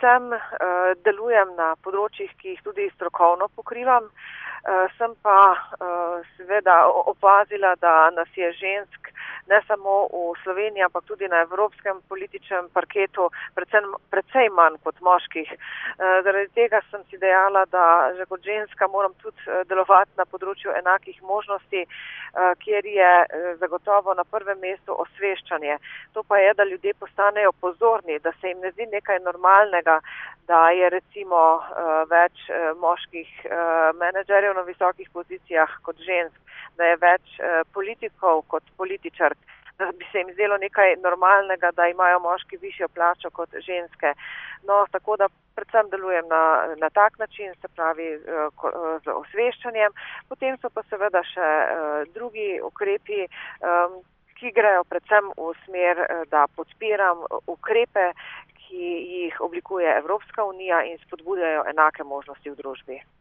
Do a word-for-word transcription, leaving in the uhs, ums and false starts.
predvsem uh, delujem na področjih, ki jih tudi strokovno pokrivam. Uh, sem pa uh, seveda opazila, da nas je žensk ne samo v Sloveniji, ampak tudi na evropskem političnem parketu predvsem, predvsej manj kot moških. Uh, zaradi tega sem si dejala, da že kot ženska moram tudi uh, delovati na področju enakih možnosti, uh, kjer je uh, zagotovo na prvem mestu osveščanje. To pa je, da ljudje postanejo pozorni, da se jim ne zdi nekaj normalnega, da je recimo uh, več uh, moških uh, menedžerjev na visokih pozicijah kot žensk, da je več uh, politikov kot političark, da bi se jim zdelo nekaj normalnega, da imajo moški višjo plačo kot ženske. No, tako da predvsem delujem na, na tak način, se pravi uh, ko, uh, z osveščanjem. Potem so pa seveda še uh, drugi ukrepi, um, ki grejo predvsem v smer, uh, da podpiram ukrepe, ki jih oblikuje Evropska unija in spodbujajo enake možnosti v družbi.